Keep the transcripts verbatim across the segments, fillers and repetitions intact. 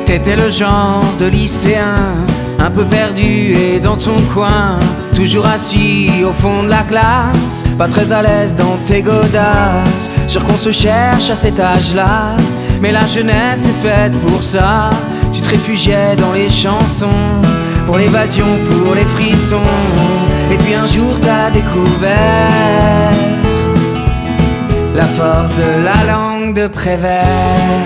T'étais le genre de lycéen, un peu perdu et dans ton coin, toujours assis au fond de la classe, pas très à l'aise dans tes godasses. Sûr qu'on se cherche à cet âge-là, mais la jeunesse est faite pour ça. Tu te réfugiais dans les chansons, pour l'évasion, pour les frissons. Et puis un jour t'as découvert la force de la langue de Prévert.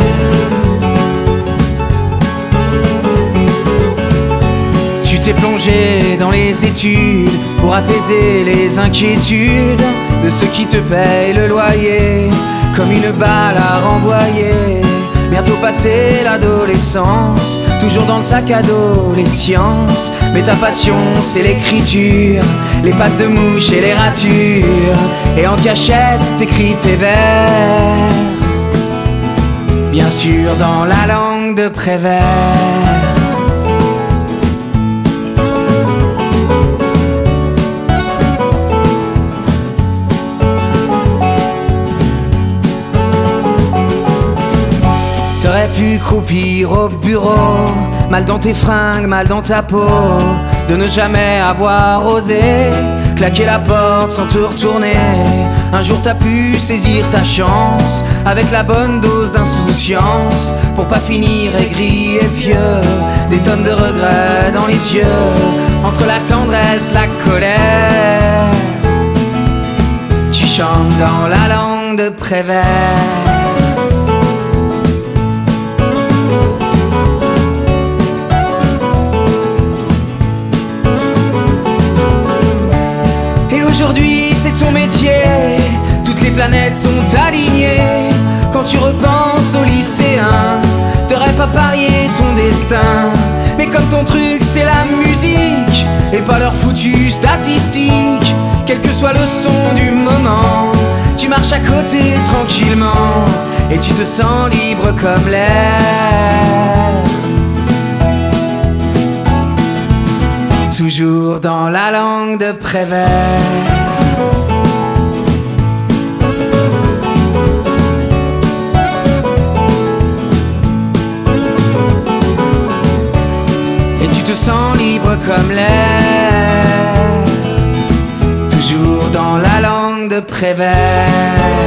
Tu t'es plongé dans les études pour apaiser les inquiétudes de ceux qui te payent le loyer, comme une balle à renvoyer. Bientôt passé l'adolescence, toujours dans le sac à dos les sciences. Mais ta passion c'est l'écriture, les pattes de mouche et les ratures. Et en cachette t'écris tes vers, bien sûr dans la langue de Prévert. T'aurais pu croupir au bureau, mal dans tes fringues, mal dans ta peau, de ne jamais avoir osé claquer la porte sans te retourner. Un jour t'as pu saisir ta chance, avec la bonne dose d'insouciance, pour pas finir aigri et vieux, des tonnes de regrets dans les yeux, entre la tendresse, la colère. Tu chantes dans la langue de Prévert. Aujourd'hui c'est ton métier, toutes les planètes sont alignées. Quand tu repenses aux lycéens, t'aurais pas parié ton destin. Mais comme ton truc c'est la musique, et pas leur foutu statistique, quel que soit le son du moment, tu marches à côté tranquillement, et tu te sens libre comme l'air. Toujours dans la langue de Prévert. Et tu te sens libre comme l'air. Toujours dans la langue de Prévert.